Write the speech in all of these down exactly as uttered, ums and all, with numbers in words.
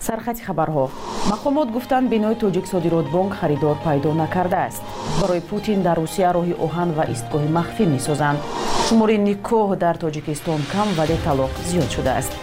сархати хабарҳо. мақомот гуфтанд бинои Тоҷиксодиротбонк харидор пайдо накардааст. барои Путин дар Русия роҳи оҳан ва истгоҳи махфӣ месозанд. шумори никоҳ дар Тоҷикистон кам, вале талоқ зиёд шудааст.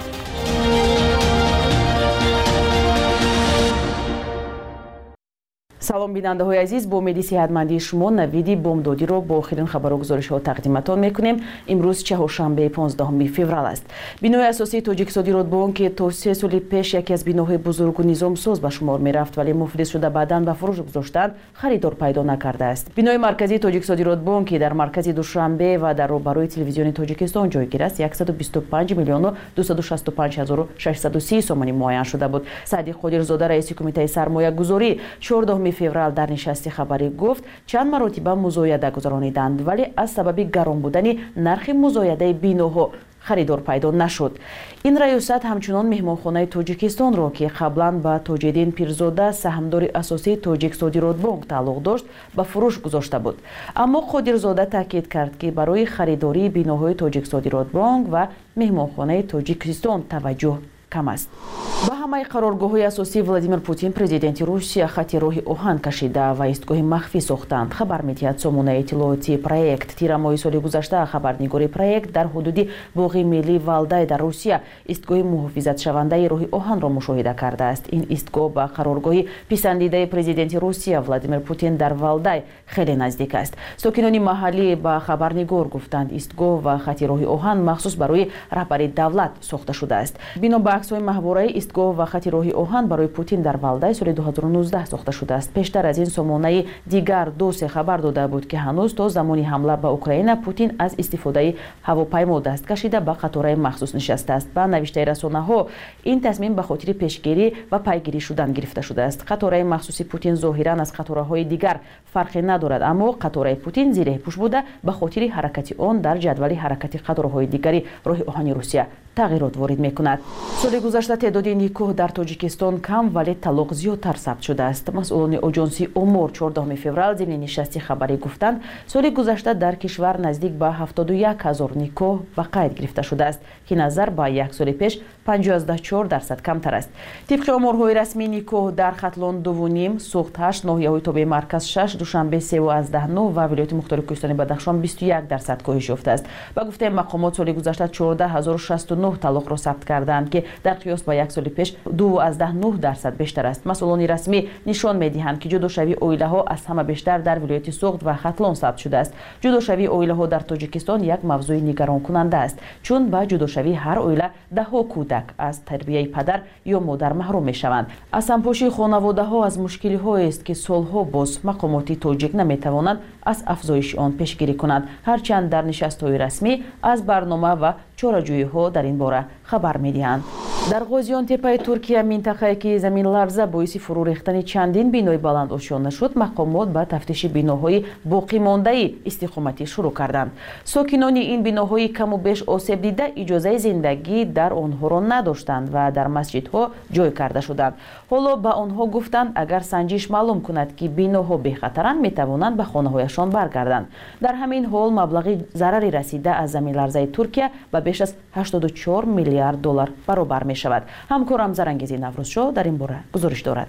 салом бинандаҳои азиз, бо умеди сеҳатмандии шумо навиди бомдодиро бо охирин хабару гузоришҳо тақдиматон мекунем. имрӯз чаҳоршанбе понздаҳуми феврал аст. бинои асосии Тоҷиксодиротбонк ки то се соли пеш яке аз биноҳои бузургу низомсоз ба шумор мерафт, вале муфлис шуда баъдан ба фурӯш гузоштанд, харидор пайдо накардааст. бинои марказии Тоҷиксодиротбонк ки дар маркази Душанбе ва дар рӯбарои телевизиони Тоҷикистон ҷойгир аст, яксаду бисту панҷ миллиону дусаду шасту панҷ ҳазору шашсаду си сомонӣ муайян шуда буд. Саъди Қодирзода, раиси кумитаи сармоягузорӣ, чордаҳуми феврал дар нишасти хабарӣ гуфт, чанд маротиба музояда гузарониданд, вале аз сабаби гарон будани нархи музоядаи биноҳо харидор пайдо нашуд. ин раёсат ҳамчунон меҳмонхонаи Тоҷикистонро ки қаблан ба Тоҷиддин Пирзода, саҳмдори асосии Тоҷиксодиротбонк тааллуқ дошт, ба фурӯш гузошта буд. аммо Қодирзода таъкид кард ки барои харидории биноҳои Тоҷиксодиротбонк ва меҳмонхонаи Тоҷикистон таваҷҷӯҳ кам аст. ба ҳамаи қароргоҳҳои асосии Владимир Путин президенти Русия хати роҳи оҳан кашида ва истгоҳи махфӣ сохтанд. хабар медиҳад сомонаи иттилооти проект. тира моҳи соли гузашта хабарнигори проект дар ҳудуди боғи миллии Валдай дар Русия истгоҳи муҳофизатшавандаи роҳи оҳанро мушоҳида кардааст. ин истгоҳ ба қароргоҳи писандидаи президенти Русия Владимир Путин дар Валдай хеле наздик аст. сокинони маҳаллӣ ба хабарнигор гуфтанд, истгоҳ ва хати роҳи оҳан махсус барои раҳбари давлат сохта шудааст. бино ба аксҳои маҳвораи истгоҳ ва хати роҳи оҳан барои Путин дар Валдай соли ду ҳазору нуздаҳ сохта шудааст. пештар аз ин сомонаи дигар досе хабар дода буд ки ҳанӯз то замони ҳамла ба Украина Путин аз истифодаи ҳавопаймо даст кашида ба қатораи махсус нишастааст. ба навиштаи расонаҳо, ин тасмим ба хотири пешгирӣ ва пайгирӣ шудан гирифта шудааст. қатораи махсуси Путин зоҳиран аз қатораҳои дигар фарқе надорад, аммо қатораи Путин зиреҳпӯш буда ба хотири ҳаракати он дар ҷадвали ҳаракати қатораҳои дигари роҳи оҳани Русия тағйирот ворид мекунад. соли гузашта теъдоди никоҳ дар Тоҷикистон кам, вале талоқ зиёдтар сабт шудааст. масъулони оҷонси Омор чордаҳуми феврал зимни нишасти хабарӣ гуфтанд, соли гузашта дар кишвар наздик ба ҳафтоду як ҳазор никоҳ ба қайд гирифта шудааст, ки назар ба як соли пеш панҷоҳ чор дарсад камтар аст. тибқи оморҳои расмӣ никоҳ дар Хатлон дувуним, Суғд ҳашт, ноҳияҳои Тобеи Марказ шаш, Душанбе севу аздаҳ нӯҳ ва вилояти мухтори Кӯҳистони Бадахшон бисту як дарсад коҳиш ёфтааст. ба гуфтаи мақомот соли гузашта чордаҳ ҳазору шасту нӯҳ талоқро сабт карданд, ки дар қиёс ба як соли пеш ду аздаҳ нӯҳ дарсад бештар аст. масъулони расмӣ нишон медиҳанд, ки ҷудошавии оилаҳо аз ҳама бештар дар вилояти Суғд ва Хатлон сабт шудааст. ҷудошавии оилаҳо дар Тоҷикистон як мавзӯи нигаронкунанда аст, чун ба ҷудошавии ҳар оила даҳҳо кӯдак аз тарбияи падар ё модар маҳрум мешаванд. аз сампошии хонаводаҳо аз мушкилиҳоест, ки солҳо боз мақомоти тоҷик наметавонанд аз афзоиши он пешгирӣ кунанд, ҳарчанд дар нишастҳои расмӣ аз барнома ва чораҷӯиҳо дар ин бора хабар медиҳанд. дар Ғозионтепаи Туркия, минтақае ки заминларза боиси фурӯ рехтани чандин бинои баланд ошёна шуд, мақомот ба тафтиши биноҳои боқимондаи истиқоматӣ шурӯъ карданд. сокинони ин биноҳои каму беш осеб дида иҷозаи зиндагӣ дар онҳоро надоштанд ва дар масҷидҳо ҷой карда шуданд. ҳоло ба онҳо гуфтанд, агар санҷиш маълум кунад ки биноҳо бехатаранд, метавонанд ба хонаҳояшон баргарданд. дар ҳамин ҳол маблағи зарари расида аз заминларзаи Туркия ба беш аз ҳаштоду чор миллиард доллар баробар мешавад. ҳамкорам Зарангези Наврӯзшоҳ дар ин бора гузориш дорад.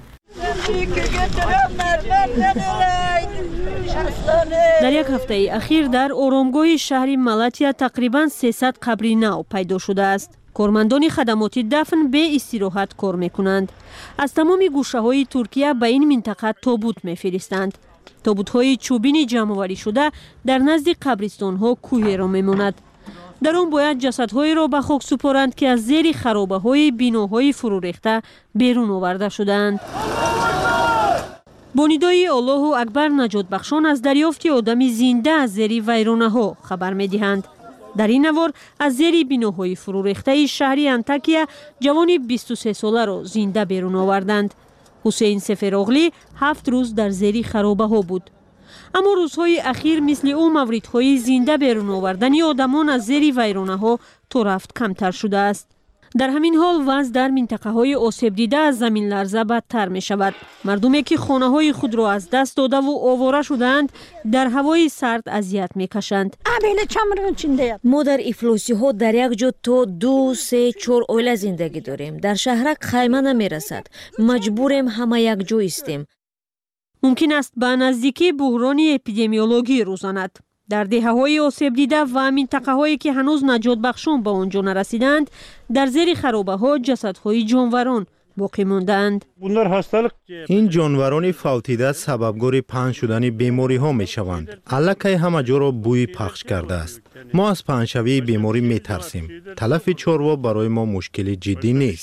дар як ҳафтаи ахир дар оромгоҳи шаҳри Малатия тақрибан сесад қабри нав пайдо шудааст. кормандони хадамоти дафн бе истироҳат кор мекунанд. аз тамоми гӯшаҳои Туркия ба ин минтақа тобут мефиристанд. тобутҳои чӯбини ҷамъоварӣшуда дар назди қабристонҳо кӯҳеро мемонад. дар он бояд ҷасадҳоеро ба хок супоранд, ки аз зери харобаҳои биноҳои фурӯрехта берун оварда шудаанд. бо нидои Аллоҳу акбар наҷотбахшон аз дарёфти одами зинда аз зери вайронаҳо хабар медиҳанд. дар ин навор аз зери биноҳои фурӯрехтаи шаҳри Антакия ҷавони бисту се соларо зинда берун оварданд. ҳусейн Сефероғлӣ ҳафт рӯз дар зери харобаҳо буд. аммо рӯзҳои ахир мисли ӯ мавридҳои зинда берун овардани одамон аз зери вайронаҳо то рафт камтар шудааст. در همین حال وضع در منطقه‌های آسیب دیده از زمین لرزه بدتر می‌شود. مردمی که خانه‌های خود را از دست داده و آواره شدند در هوای سرد اذیت می‌کشند. ما در افلاسی‌ها در یک جا تا دو سه چهار اوله زندگی داریم. در شهرک خیمه نمی‌رسد. مجبوریم همه یک جا استیم. ممکن است به نزدیکی بحران اپیدمیولوژی روز آمد. در دهه‌های آسیب دیده و منطقه‌هایی که هنوز نجات بخشان به آنجا نرسیدند، در زیر خرابه‌ها جسدهای جانوران باقی ماندند. این جانوران فوتیده سببگار پهن شدن بیماری ها می شوند. الکی همه جا را بوی پخش کرده است. ما از پهنشوی بیماری می ترسیم. تلف چاروا برای ما مشکل جدی نیست.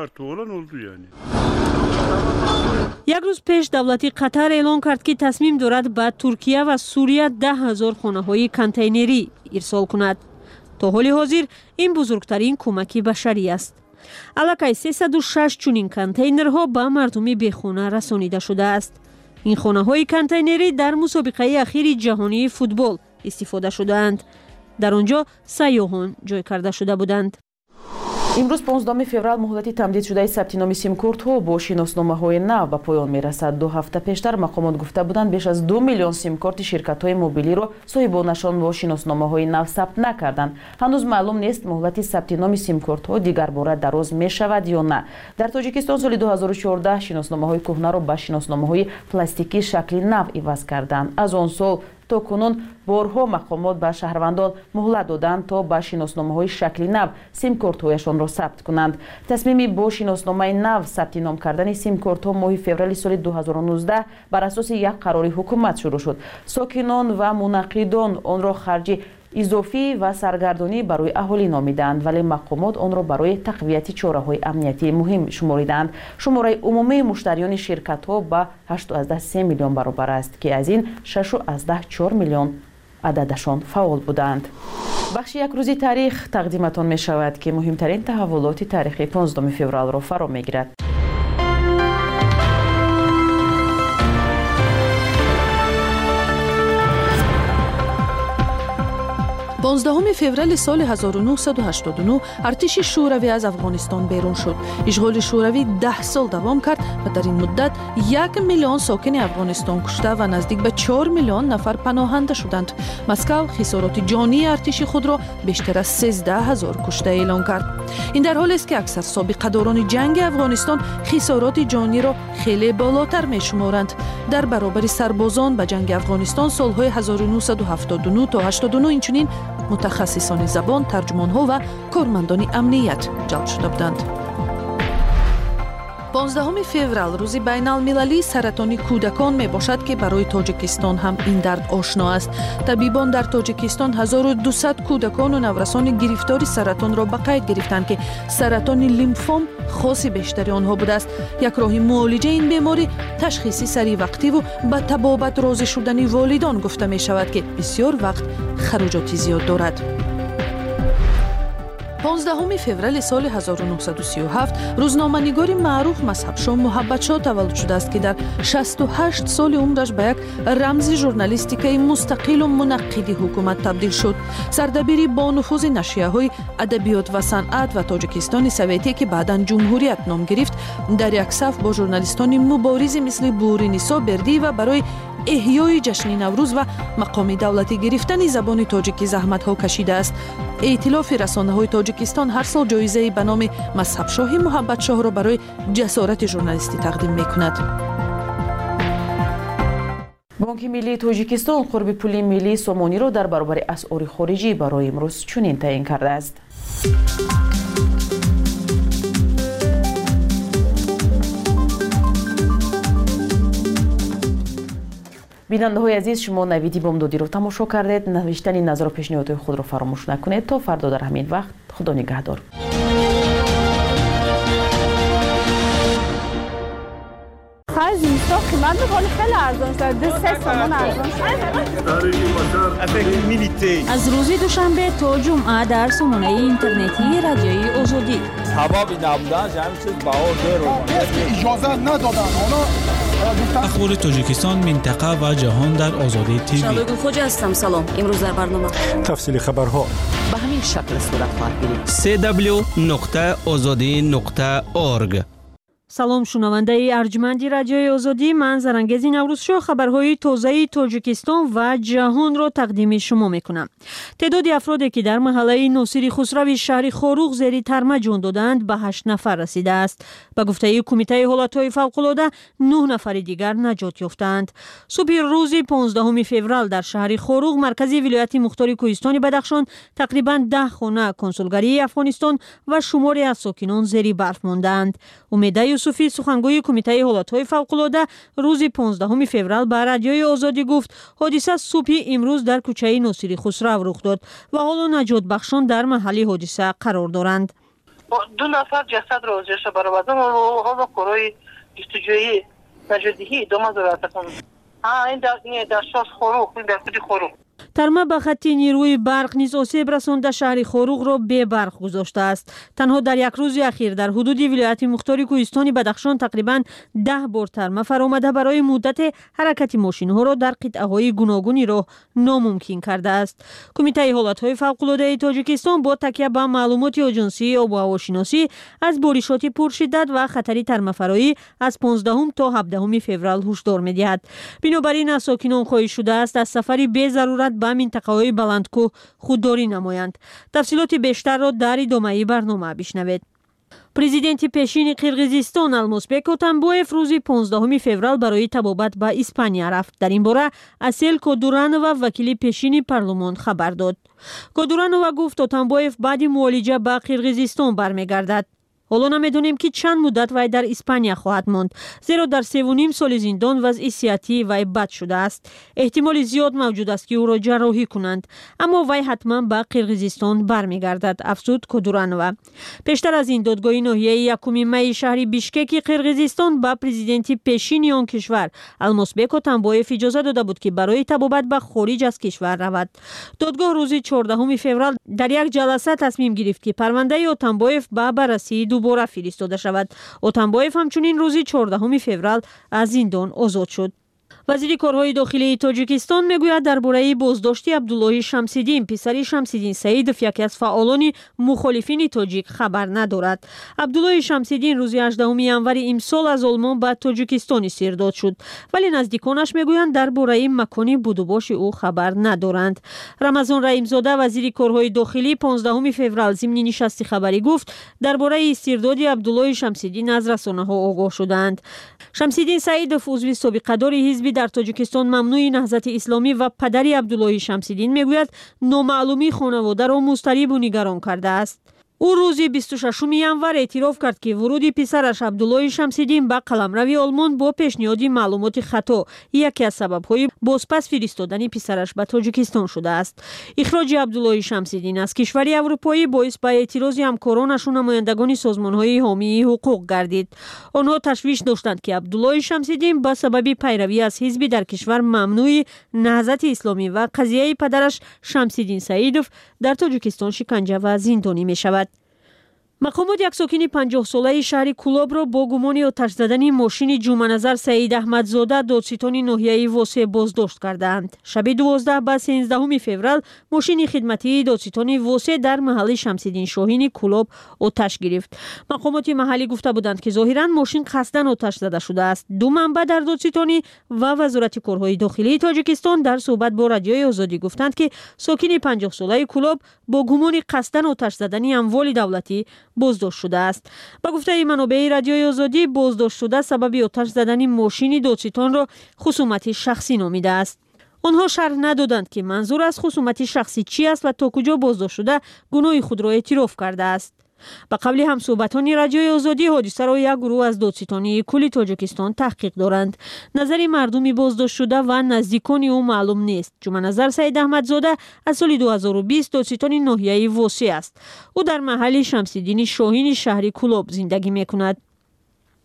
یک روز پیش دولت قطر اعلام کرد که تصمیم دارد به ترکیه و سوریه ده هزار خانه‌های کانتینری ارسال کند. تا حال حاضر این بزرگترین کمک بشری است. الکی سیصد و شش چنین کانتینرها به مردم بیخانه رسانیده شده است. این خانه‌های کانتینری در مسابقه اخیر جهانی فوتبال استفاده شدند. در آنجا سیاحان جای کرده شده بودند. امروز پانزدهم فوریه مهلت تمدید شده ثبت نام سیم کارت‌ها با شناسنامه‌های نو به پایان می‌رسد. دو هفته پیشتر مقامات گفته بودند بیش از دو میلیون سیم کارت شرکت‌های موبیلی را صاحبانشان با شناسنامه‌های نو ثبت نکردند. هنوز معلوم نیست مهلت ثبت نام سیم کارت‌ها دیگر باره دراز می‌شود یا نه. در تاجیکستان سال دو هزار و چهارده شناسنامه‌های کهنه را به شناسنامه‌های پلاستیکی شکل نو عوض کردند. از آن سال تا کنون بارها مقامات به شهروندان مهلت دادند تا به شناسنامه‌های شکلی نو سیم کارت‌هایشان را ثبت کنند. تصمیم با شناسنامه نو ثبت نام کردن سیم کارت‌ها ماه فوریه سال دو هزار و نوزده بر اساس یک قرار حکومت شروع شد. ساکنان و منعقدان آن را خرج اضافی و سرگردانی برای اهالی نامیدند، ولی مقامات آن را برای تقویت چاره‌های امنیتی مهم شماریدند. شماره عمومی مشتریان شرکت‌ها به هشت و سه میلیون برابر است که از این شش و چهار میلیون عددشان فعال بودند. بخش یک روزی تاریخ تقدیمتان می شود که مهمترین تحولات تاریخی پانزدهم فوریه را فرا می‌گیرد. پانزدهم فوریه سال هزار و نهصد و هشتاد و نه ارتش شوروی از افغانستان بیرون شد. اشغال شوروی ده سال دوام کرد و در این مدت یک میلیون ساکن افغانستان کشته و نزدیک به چهار میلیون نفر پناهنده شدند. مسکو خسارات جانی ارتش خود را بیشتر از سیزده هزار کشته اعلام کرد. این در حالی است که اکثر سابقه‌داران جنگ افغانستان خسارات جانی را خیلی بالاتر می‌شمارند. در برابر سربازان به جنگ افغانستان سال‌های هزار و نهصد و هفتاد و نه تا هشتاد و نه اینچنین متخصصان زبان، ترجمان‌ها و کارمندان امنیت جلب شده بودند. پانزدهم فوریه روز بین المللی سرطان کودکان می باشد که برای تاجیکستان هم این درد آشنا است. طبیبان در تاجیکستان هزار و دویست کودکان و نورسان گرفتار سرطان را به قید گرفتند که سرطان لیمفوم خاص بیشتری آنها بوده است. یک راه معالجه این بیماری تشخیص سریع وقتی و به تبابت راضی شدن والدان گفته می شود که بسیار وقت خراجات زیاد دارد. پانزدهم فوریه سال هزار و نهصد و سی و هفت روزنامه‌نگار معروف مذهب‌شاه محبت شاه تولد شده است که در شصت و هشت سال عمرش به یک رمز ژورنالیستیکی مستقل و منقد حکومت تبدیل شد. سردبیری با نفوذ نشریه‌های ادبیات و صنعت و تاجیکستان سوویتی که بعداً جمهوریت نام گرفت در یک صف با ژورنالیستان مبارز مثل بورینیسا بردی و برای احیای جشن نوروز و مقام دولتی گرفتن زبان تاجیکی زحمت‌ها کشیده است. ائتلاف رسانه‌های تاجیکستان هر سال جایزه به نام مذهب شاه محبت شاه را برای جسارت ژورنالیستی تقدیم می‌کند. بانک ملی تاجیکستان قرب پول ملی سومانی را در برابر اسعار خارجی برای امروز چنین تعیین کرده است. بیننده های عزیز، شما نویدی بامدادی رو تماشا کردید. نوشتن نظر و پیشنهادات خود را فراموش نکنید. تا فردا در همین وقت، خدا نگهدار. خیلی اینستا قیمت بکنی خیلی ارزان شد. دو سه سامان ارزان شد. از روز دوشنبه تا جمعه در سامانه اینترنتی رادیوی آزادی. حبابی نبودن همین چیز بهار دارو. اجازه ندادن. حالا اخبار تاجیکستان، منطقه و جهان در آزادی تیوی. شبگون خوجا هستم. سلام. امروز در برنامه تفصیل خبرها. به همین شکل صورت خواهد گرفت. سی دبلیو نقطه آزادی نقطه اورگ. салом шунавандаи арҷманди радиои озодӣ, ман зарангези наврӯзшо хабарҳои тозаи тоҷикистон ва ҷаҳонро тақдими шумо мекунам. теъдоди афроде ки дар маҳаллаи носири хусрави шаҳри хоруғ зери тарма ҷон доданд ба ҳашт нафар расидааст. ба гуфтаи кумитаи ҳолатҳои фавқулода нӯҳ нафари дигар наҷот ёфтаанд. субҳи рӯзи понздаҳуми феврал дар шаҳри хоруғ, маркази вилояти мухтори кӯҳистони Бадахшон, тақрибан даҳ хона консулгарии Афғонистон ва шуморе аз сокинон зери барф мондаанд. умеда юсуфӣ, сухангӯи кумитаи ҳолатҳои фавқулода, рӯзи понздаҳуми феврал ба радиои озодӣ гуфт, ҳодиса субҳи имрӯз дар кӯчаи носири хусрав рух дод ва ҳоло наҷотбахшон дар маҳалли ҳодиса қарор доранд. ду нафар ҷасадро озёша баровардан, ҳоло корои ҷустуҷӯи наҷотдиҳӣ идома дорад. ин дар шош хоруғ, ин дар худи хоруғ. тарма ба хатти нирӯи барқ низ осеб расонда шаҳри хоруғро бебарқ гузоштааст. танҳо дар як рӯзи ахир дар ҳудуди вилояти мухтори кӯҳистони Бадахшон тақрибан даҳ бор тарма фаромада барои муддате ҳаракати мошинҳоро дар қитъаҳои гуногуни роҳ номумкин кардааст. кумитаи ҳолатҳои фавқулодаи Тоҷикистон бо такя ба маълумоти оҷонсии обу ҳавошиносӣ аз боришоти пуршиддат ва хатари тармафароӣ аз понздаҳум то ҳабдаҳуми феврал ҳушдор медиҳад. бинобар ин аз сокинон хоҳиш шудааст аз сафари безарурат ба минтақаҳои баландкӯҳ худдорӣ намоянд. тафсилоти бештарро дар идомаи барнома бишнавед. президенти пешини Қирғизистон Алмазбек Отамбоев рӯзи понздаҳуми феврал барои табобат ба Испания рафт. дар ин бора Асел Кодуранова, вакили пешини парлумон, хабар дод. Кодуранова гуфт Отамбоев баъди муолиҷа ба Қирғизистон бармегардад. ҳоло намедонем ки чанд муддат вай дар Испания хоҳад монд, зеро дар севу ним соли зиндон вазъи сиҳатии вай бад шудааст. эҳтимоли зиёд мавҷуд аст ки ӯро ҷарроҳӣ кунанд, аммо вай ҳатман ба Қирғизистон бармегардад, афзуд Кодуранова. пештар аз ин додгоҳи ноҳияи якуми майи шаҳри Бишкеки Қирғизистон ба президенти пешини он кишвар Алмазбек Отамбоев иҷоза дода буд ки барои табобат ба хориҷ аз кишвар равад. додгоҳ рӯзи чордаҳуми феврал дар як ҷаласа тасмим гирифт ки парвандаи Отамбоев ба баррасии дубора фиристода шавад. Отамбоев ҳамчунин рӯзи чордаҳуми феврал аз зиндон озод шуд. вазири корҳои дохилии Тоҷикистон мегӯяд дар бораи боздошти Абдуллоҳи Шамсиддин, писари Шамсиддин Саидов, яке аз фаъолони мухолифини тоҷик, хабар надорад. Абдуллоҳи Шамсиддин рӯзи ҳаждаҳуми январи имсол аз Олмон ба Тоҷикистон истирдод шуд, вале наздиконаш мегӯянд дар бораи макони будубоши ӯ хабар надоранд. Рамазон Раимзода, вазири корҳои дохилӣ, понздаҳуми феврал зимни нишасти хабарӣ гуфт, дар бораи истирдоди Абдуллоҳи Шамсиддин аз расонаҳо огоҳ шудаанд. Шамсиддин Саидов, узви собиқадори ҳизби дар Тоҷикистон мамнӯи наҳзати исломӣ ва падари Абдуллоҳи Шамсиддин мегӯяд номаълумии хонаводаро музтарибу нигарон кардааст. ӯ рӯзи бисту шашуми январ эътироф кард ки вуруди писараш Абдуллоҳи Шамсиддин ба қаламрави Олмон бо пешниҳоди маълумоти хато яке аз сабабҳои бозпас фиристодани писараш ба Тоҷикистон шудааст. ихроҷи Абдуллоҳи Шамсиддин аз кишвари аврупоӣ боис ба эътирози ҳамкоронашу намояндагони созмонҳои ҳомии ҳуқуқ гардид. онҳо ташвиш доштанд ки Абдуллоҳи Шамсиддин ба сабаби пайравӣ аз ҳизби дар кишвар мамнӯи наҳзати исломӣ ва қазияи падараш Шамсиддин Саидов дар Тоҷикистон шиканҷа ва зиндонӣ мешавад. мақомот як сокини панҷоҳсолаи шаҳри Кулобро бо гумони оташ задани мошини Ҷумъаназар Саидаҳмадзода додситони ноҳияи Восе боздошт кардаанд. шаби дувоздаҳ ба сенздаҳуми феврал мошини хидматии додситони Восе дар маҳалли Шамсиддин Шоҳини Кулоб оташ гирифт. мақомоти маҳаллӣ гуфта буданд ки зоҳиран мошин қасдан оташ зада шудааст. ду манбаъ дар додситонӣ ва вазорати корҳои дохилии Тоҷикистон дар суҳбат бо радиои Озодӣ гуфтанд ки сокини панҷоҳсолаи Кулоб бо гумони қасдан оташ задани амволи давлатӣ боздошт шудааст. ба гуфтаи манобеи радиои Озодӣ, боздоштшуда сабаби оташ задани мошини додситонро хусумати шахсӣ номидааст. онҳо шарҳ надоданд ки манзур аз хусумати шахсӣ чӣ аст ва то куҷо боздоштшуда гуноҳи худро эътироф кардааст. ба қавли ҳамсуҳбатони радиои Озодӣ, ҳодисаро як гурӯҳ аз додситонии кулли Тоҷикистон таҳқиқ доранд. назари мардуми боздоштшуда ва наздикони ӯ маълум нест. Ҷумъаназар Саидаҳмадзода аз соли ду ҳазору бист додситони ноҳияи Восе аст. ӯ дар маҳалли Шамсиддини Шоҳини шаҳри Кулоб зиндагӣ мекунад.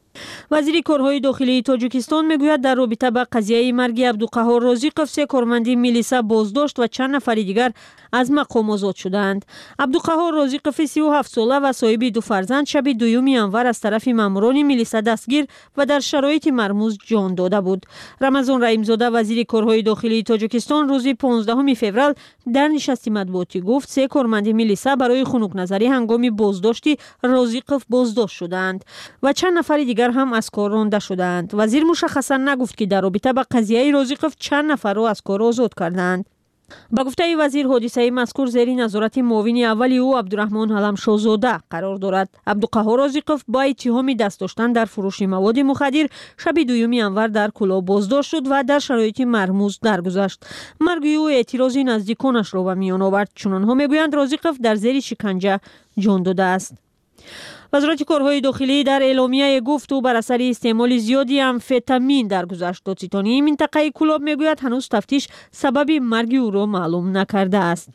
وزیر کارهای داخلی تاجیکستان میگوید در رابطه با قضیه مرگ عبدالقهار رازیقов سه کارمند میلیسا بازداشت و چند نفر دیگر از مقام آزاد شدند. عبدالقهار رازیقов سی و هفت ساله و صاحب دو فرزند شب دوم ینور از طرف ماموران میلیسا دستگیر و در شرایط مرموز جان داده بود. رمضان رحیمزاده وزیر کارهای داخلی تاجیکستان روز پانزدهم فوریه در نشست مطبوعاتی گفت سه کارمند میلیسا برای خنک نظری هنگام بازداشتی رازیقов بازداشت شدند و چند نفر دیگر هم از کار رانده شدند. وزیر مشخصا نگفت که در رابطه با قضیه رازیقov چند نفر را از کار آزاد کردند. با گفته وزیر حادثه مذکور زیر نظارت معاون اول او عبدالرحمن علمشاهزاده قرار دارد. عبدالقهار رازیقov با اتهام دست داشتن در فروش مواد مخدر شب دوم ینور در کلاه بازداشت شد و در شرایط مرموز درگذشت. مرگ او اعتراض نزدیکانش را به میان آورد، چون آنها میگویند رازیقov در زیر شکنجه جان داده است. وزارت کارهای داخلی در اعلامیه گفت او بر اثر استعمال زیادی امفتامین درگذشت. دادستانی منطقه کلاب میگوید هنوز تفتیش سبب مرگ او را معلوم نکرده است.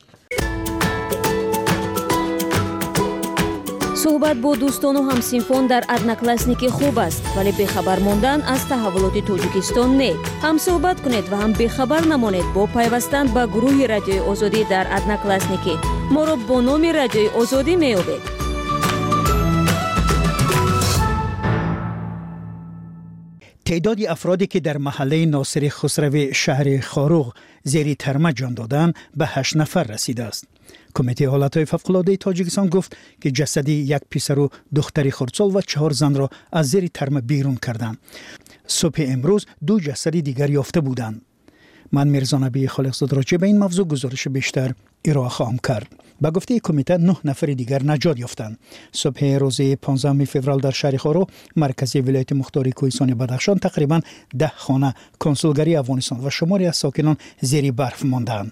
صحبت با دوستان و همسینفان در ادناکلاسنیک خوب است، ولی بخبر ماندن از تحولات تاجیکستان نه. هم صحبت کنید و هم بخبر نمانید با پیوستن به گروه رادیوی آزادی در ادناکلاسنیک. ما را با نام رادیوی آزادی میابید. تعداد افرادی که در محله ناصر خسروی شهر خاروغ زیر ترمه جان دادند به هشت نفر رسیده است. کمیته حالتهای فوق‌العاده تاجیکستان گفت که جسد یک پسر و دختری خردسال و چهار زن را از زیر ترمه بیرون کردند. صبح امروز دو جسد دیگر یافته بودند. من میرزا نبی خالقزاد راجع به این موضوع گزارش بیشتر ارائه خواهم کرد. با گفته کمیته نه نفر دیگر نجات یافتند. صبح روز پانزدهم فوریه در شهر خاروغ مرکز ولایت مختار کوهستان بدخشان تقریبا ده خانه کنسولگری افغانستان و شماری از ساکنان زیر برف ماندند.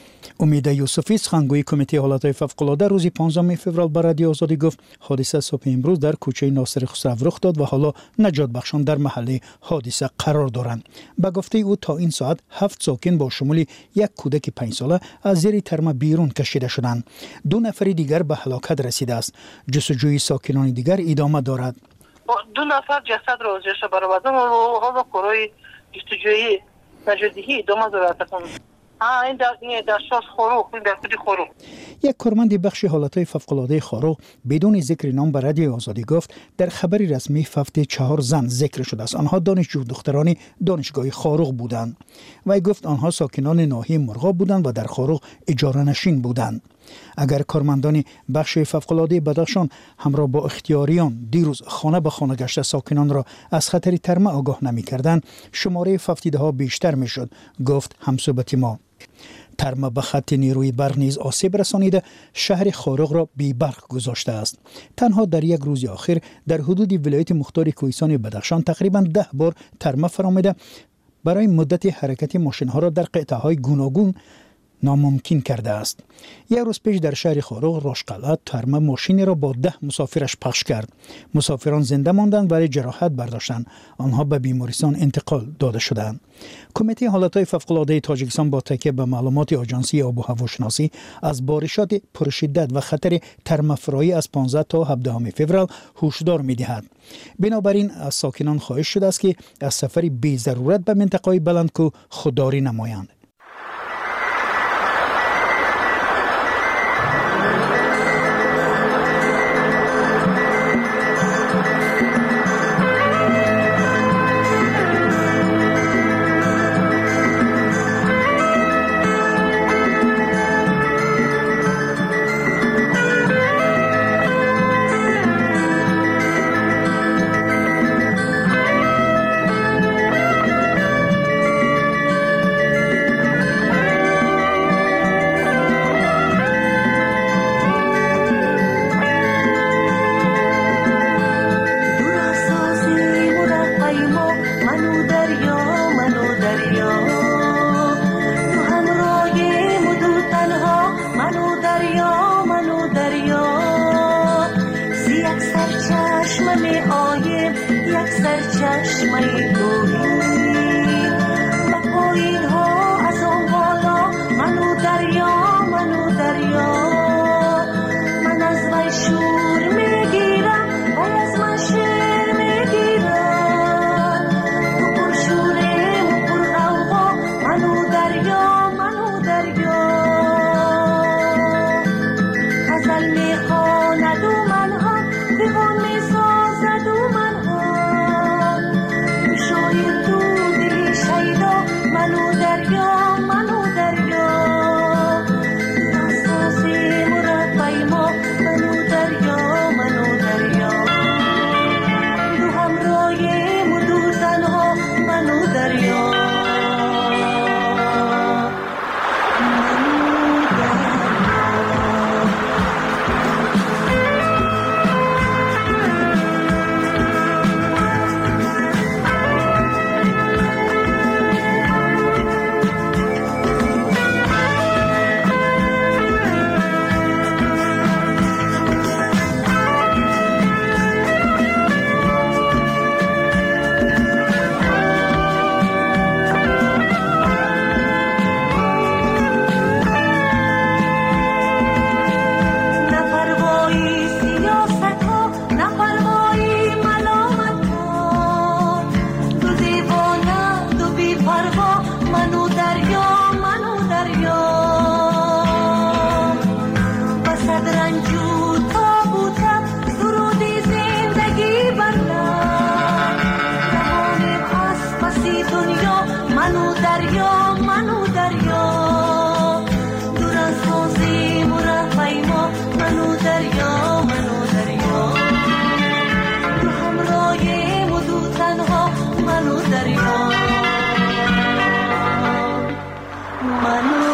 امید یوسفی سخنگوی کمیته حالتهای فوق‌العاده روز پانزدهم فوریه بر رادیو آزادی گفت حادثه صبح امروز در کوچه ناصر خسرو رخ داد و حالا نجات بخشان در محله حادثه قرار دارند. با گفته او تا این ساعت هفت ساکن با شمول یک کودک پنج ساله از زیر ترمه بیرون کشیده شدند. دو نفر دیگر به هلاکت رسیده است. جستجوی ساکنان دیگر ادامه دارد. دو نفر جسد را ازش برآوردن و حالا کارهای جستجویی نجاتدهی ادامه دارد. این در این در شاش خاروغ، این در خود خاروغ. یک کارمند بخش حالتهای فوق‌العاده خاروغ بدون ذکر نام به رادیو آزادی گفت در خبری رسمی فقط چهار زن ذکر شده است. آنها دانشجو دختران دانشگاه خاروغ بودند. وی گفت آنها ساکنان ناحیه مرغاب بودند و در خاروغ اجاره نشین بودند. اگر کارمندان بخش فوق‌العاده بدخشان همراه با اختیاریان دیروز خانه به خانه گشته ساکنان را از خطر ترمه آگاه نمی‌کردند، شماره ففتیده ها بیشتر میشد، گفت همصحبت ما. ترمه به خط نیروی برق نیز آسیب رسانیده شهر خاروغ را بی برق گذاشته است. تنها در یک روز اخیر در حدود ولایت مختار کوهستان بدخشان تقریبا ده بار ترمه فرآمده برای مدت حرکت ماشین ها را در قطعه های گوناگون ناممکن کرده است. یک روز پیش در شهر خاروغ راشقلعه ترمه ماشینی را با ده مسافرش پخش کرد. مسافران زنده ماندند ولی جراحت برداشتند. آنها به بیمارستان انتقال داده شدند. کمیته حالتهای فوق‌العاده تاجیکستان با تکیه به معلومات آژانسی آب و هواشناسی از بارشات پرشدت و خطر ترمه‌فرایی از پانزده تا هفدهم فوریه هشدار می‌دهد. بنابراین از ساکنان خواهش شده است که از سفر بی ضرورت به منطقه‌های بلندکوه خودداری نمایند. من از وی شور میگیرم و از من شعر میگیرم دنیا منو دریا منو دریا دور از بازیم و رفیما منو دریا منو دریا تو همراهیم و دو تنها منو دریا منو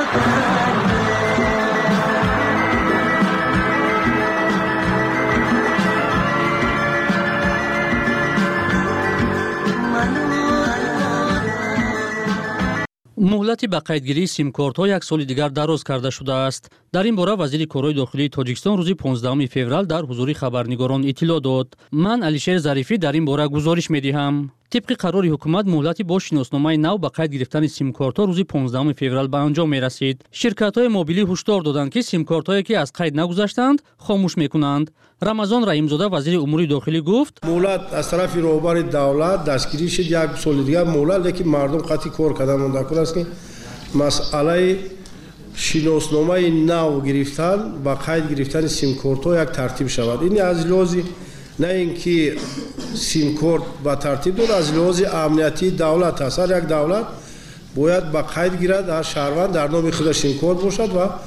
مهلت به قیدگیری سیمکارت‌ها یک سال دیگر دراز کرده شده است. در این باره وزیر کارهای داخلی تاجیکستان روز پانزدهم فوریه در حضور خبرنگاران اطلاع داد. من علیشیر ظریفی در این باره گزارش می‌دهم. طبق قرار حکومت مهلتی با شناسنامه نو به قید گرفتن سیمکارت‌ها روز پانزدهم فوریه به انجام می‌رسید. شرکت‌های موبیلی هشدار دادند که سیمکارت‌هایی که از قید نگذشتند خاموش می‌کنند. رمضان رحیمزاده وزیر امور داخلی گفت مهلت از طرف روبر دولت دستگیری شد یک سال دیگر مهلت لیکن مردم قطعی کار کردن مونده است که مسئله شناسنامه نو گرفتن و قید گرفتن سیمکارت‌ها یک ترتیب شود. این از لحاظ نه اینکه سیمکارت با ترتیب داره از لحاظ امنیتی دولت است. هر یک دولت باید با قید گیرد هر شهروند در نام خودش سیمکارت باشد و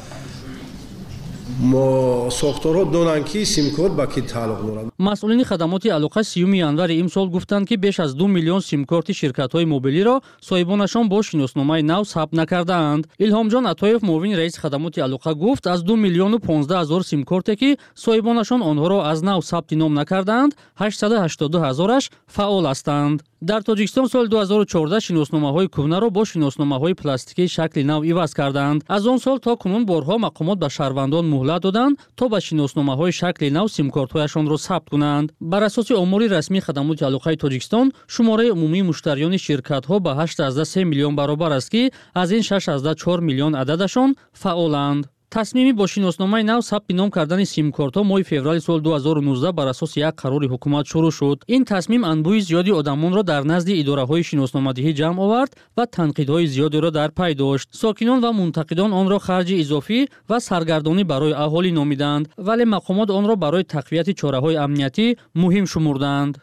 ما ساختارها دونن که سیمکارت با کی تعلق دارد. مسئولین خدمات علاقه سیوم ینور امسال گفتند که بیش از دو میلیون سیمکارت شرکت‌های موبیلی را صاحبانشان با شناسنامه نو ثبت نکردند. الهام جان عطایف معاون رئیس خدمات علاقه گفت از دو میلیون و پانزده هزار سیمکارتی که صاحبانشان آنها را از نو ثبت نام نکردند هشتصد و هشتاد و دو هزارش فعال هستند. در تاجیکستان سال دو هزار و چهارده شناسنامه‌های کهنه را با شناسنامه‌های پلاستیکی شکل نو عوض کردند. از آن سال تا کنون بارها مقامات به شهروندان مهلت دادند تا به شناسنامه‌های شکل نو سیمکارت‌هایشان را ثبت کنند. بر اساس آمار رسمی خدمات علاقه تاجیکستان شماره عمومی مشتریان شرکت‌ها به هشت ممیز سه میلیون برابر است که از این شش ممیز چهار میلیون عددشان فعالند. تصمیمی با شناسنامه نو ثبت نام کردن سیمکارت‌ها ماه فوریه سال دو هزار و نوزده بر اساس یک قرار حکومت شروع شد. این تصمیم انبوه زیادی آدمان را در نزد اداره‌های شناسنامه‌دهی جمع آورد و تنقیدهای زیادی را در پی داشت. ساکنان و منتقدان آن را خرج اضافی و سرگردانی برای اهالی نامیدند، ولی مقامات آن را برای تقویت چاره‌های امنیتی مهم شمردند.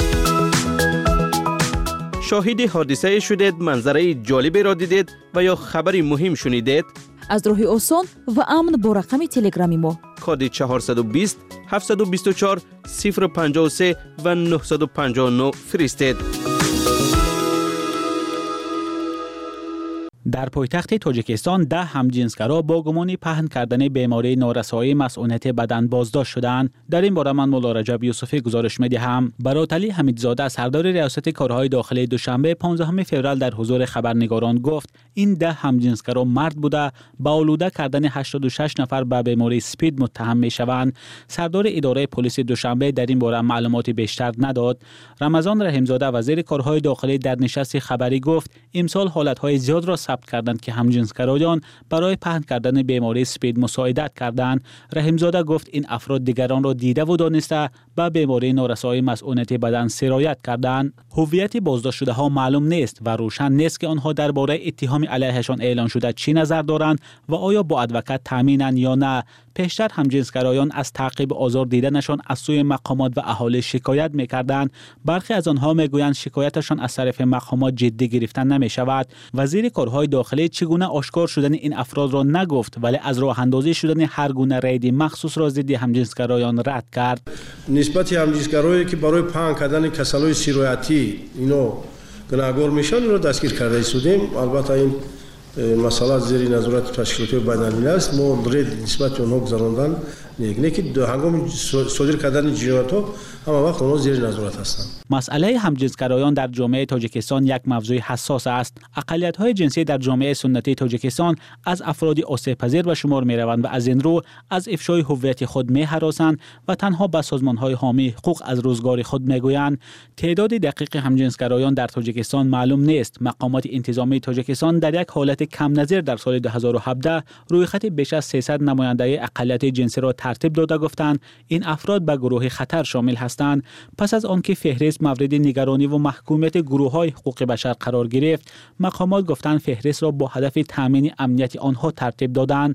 شاهد حادثه شدید، منظره جالبی را دیدید و یا خبری مهم شنیدید؟ از راه آسان و امن با رقم تلگرامی ما کد چهارصد و بیست هفتصد و بیست و چهار صفر پنجاه و سه و نهصد و پنجاه و نه فرستید. در پایتخت تاجیکستان ده همجنسگرا با گمان پهن کردن بیماری نارسایی مسئولیت بدن بازداشت شدند. در این باره من مولا رجب یوسفی گزارش می‌دهم. براتعلی حمیدزاده سردار ریاست کارهای داخلی دوشنبه پانزدهم فوریه در حضور خبرنگاران گفت این ده همجنسگرا مرد بوده با آلوده کردن هشتاد و شش نفر به بیماری اسپید متهم می‌شوند. سردار اداره پلیس دوشنبه در این باره معلومات بیشتر نداد. رمضان رحیمزاده وزیر کارهای داخلی در نشست خبری گفت امسال حالت‌های زیاد را ثبت کردند که همجنسگرایان برای پهن کردن بیماری اسپید مساعدت کردند. رحیمزاده گفت این افراد دیگران را دیده و دانسته به بیماری نارسایی مسئولیت بدن سرایت کردند. هویت بازداشت شده ها معلوم نیست و روشن نیست که آنها درباره اتهام علیهشان اعلان شده چی نظر دارند و آیا با ادوکت تامینند یا نه. پیشتر همجنسگرایان از تعقیب آزار دیدنشان از سوی مقامات و اهالی شکایت می‌کردند. برخی از آنها میگویند شکایتشان از طرف مقامات جدی گرفته نمی‌شود. وزیر کارهای داخلی چگونه آشکار شدن این افراد را نگفت، ولی از راه اندازی شدن هر گونه رید مخصوص را ضد همجنسگرایان رد کرد. نسبت همجنسگرایی که برای پهن کردن کسالای سرایتی اینو گناهکار میشن را دستگیر کرده شدیم. البته این مسئله زیر نظارت تشکیلات بین‌المللی است. ما رید نسبت اونها گذراندن نه که هنگام صادر کردن جنایت‌ها همه وقت اونها زیر نظارت هستند. مسئله همجنسگرایان در جامعه تاجیکستان یک موضوع حساس است. اقلیت‌های جنسی در جامعه سنتی تاجیکستان از افرادی آسیب‌پذیر به شمار می‌روند و از این رو از افشای هویت خود می‌هراسند و تنها به سازمان‌های حامی حقوق از روزگار خود می‌گویند. تعداد دقیق همجنسگرایان در تاجیکستان معلوم نیست. مقامات انتظامی تاجیکستان در یک حالت کم نظیر در سال دو هزار و هفده رویخط بیش از سیصد نماینده اقلیت جنسی را ترتیب داده گفتند این افراد به گروه خطر شامل هستند. پس از آنکه فهرست مورد نگرانی و محکومیت گروه‌های حقوق بشر قرار گرفت، مقامات گفتند فهرست را با هدف تامین امنیت آنها ترتیب دادند.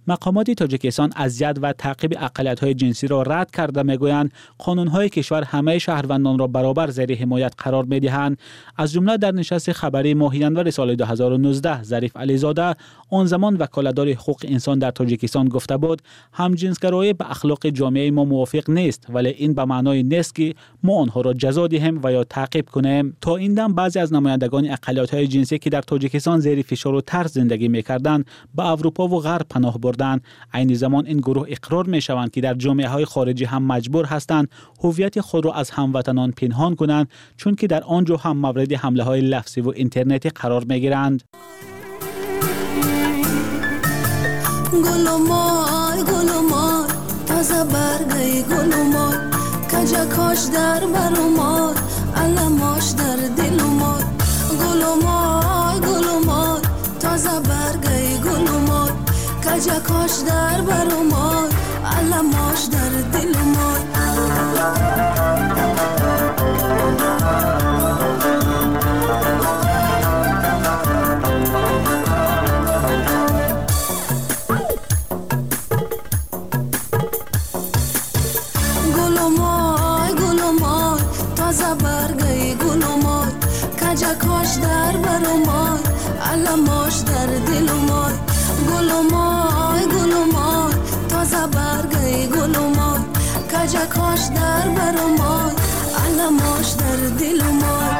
مقامات تاجیکستان اذیت و تعقیب اقلیت‌های جنسی را رد کرده می‌گویند قانون‌های کشور همه شهروندان را برابر زیر حمایت قرار می‌دهند. از جمله در نشست خبری ماه ژانویه سال دو هزار و نوزده ظریف علیزاده آن زمان وکالتدار حقوق انسان در تاجیکستان گفته بود همجنسگرایی به اخلاق جامعه ما موافق نیست، ولی این به معنای نیست که ما آنها را جزا دهیم و یا تعقیب کنیم. تا این دم بعضی از نمایندگان اقلیت‌های جنسی که در تاجیکستان زیر فشار و ترس زندگی می‌کردند به اروپا و غرب پناه بردند. عین زمان این گروه اقرار می‌شوند که در جامعه‌های خارجی هم مجبور هستند هویت خود را از هموطنان پنهان کنند، چون که در آنجا هم مورد حمله‌های لفظی و اینترنتی قرار می‌گیرند. گلومای گلومای تازه برگی گلومای کجا کاش در برومای علماش در دلومای گلومای گلومای تازه برگی گلومای کجا کاش در برومای علماش در دلومای گلومای گلومای تازه برگی گلومای کجا کاش در برومای علماش در دلومای گلومای گلومای تازه برگی گلومای کجا کاش در برومای علماش در دلومای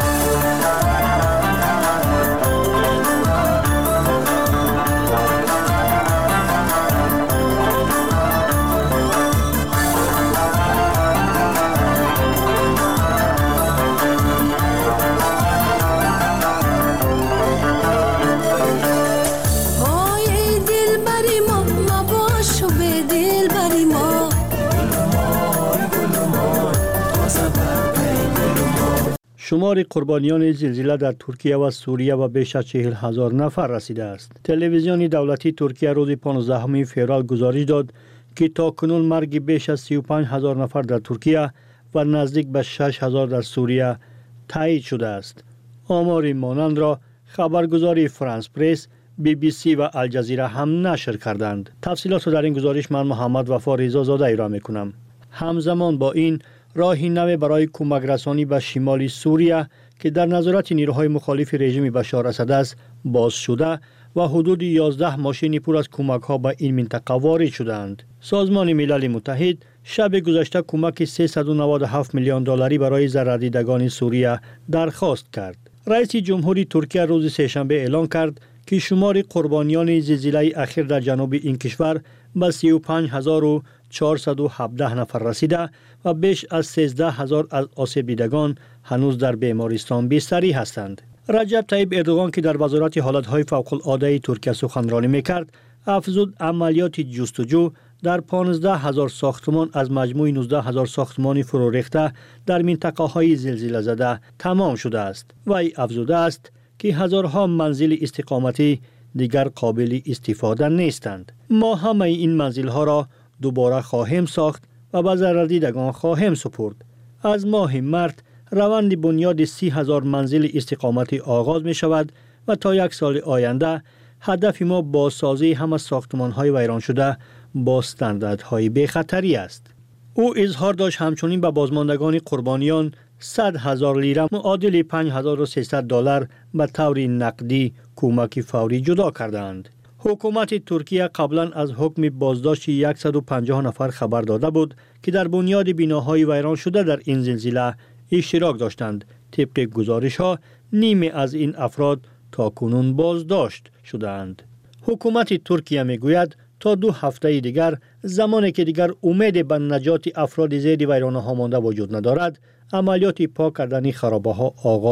شمار قربانیان زلزله در ترکیه و سوریه و بیش از چهل هزار نفر رسیده است. تلویزیون دولتی ترکیه روز پانزدهم فوریه گزارش داد که تاکنون مرگ بیش از سی و پنج هزار نفر در ترکیه و نزدیک به شش هزار در سوریه تایید شده است. آمار مانند را خبرگزاری فرانس پرس، بی بی سی و الجزیره هم نشر کردند. تفصیلات را در این گزارش من محمد وفا رضا زاده ارائه می‌کنم. همزمان با این راهی نو برای کمک رسانی به شمال سوریه که در نظارت نیروهای مخالف رژیم بشار اسد است باز شده و حدود یازده ماشین پر از کمک ها به این منطقه وارد شدند. سازمان ملل متحد شب گذشته کمک سیصد و نود و هفت میلیون دلاری برای ضرردیدگان سوریه درخواست کرد. رئیس جمهوری ترکیه روز سه‌شنبه اعلام کرد که شمار قربانیان زلزله اخیر در جنوب این کشور به سی و پنج هزار و چهارصد و هفده نفر رسیده و بیش از سیزده هزار از آسیب دیدگان هنوز در بیمارستان بستری هستند. رجب طیب اردوغان که در وزارت حالتهای فوق العاده ترکیه سخنرانی میکرد، افزود عملیات جستجو در پانزده هزار ساختمان از مجموع نوزده هزار ساختمان فرو ریخته در منطقه های زلزله زده تمام شده است. وی افزوده است که هزارها منزل استقامتی دیگر قابل استفاده نیستند. ما همه این منزل ها را دوباره خواهیم ساخت و به ضرردیدگان خواهیم سپرد. از ماه مارس روند بنیاد سی هزار منزل استقامتی آغاز می شود و تا یک سال آینده هدف ما بازسازی همه ساختمان های ویران شده با استانداردهای بی‌خطری است. او اظهار داشت همچنین به بازماندگان قربانیان صد هزار لیره معادل پنج هزار و سیصد دلار به طور نقدی کمک فوری جدا کردند. حکومت ترکیه قبلا از حکم بازداشت صد و پنجاه نفر خبر داده بود که در بنیاد بناهای ویران شده در این زلزله اشتراک داشتند. طبق گزارش ها نیمی از این افراد تا کنون بازداشت شدند. حکومت ترکیه می گوید تا دو هفته دیگر زمانی که دیگر امید به نجات افراد زیر ویرانه ها مانده وجود ندارد، عملیات پاک کردن خرابه ها آغاز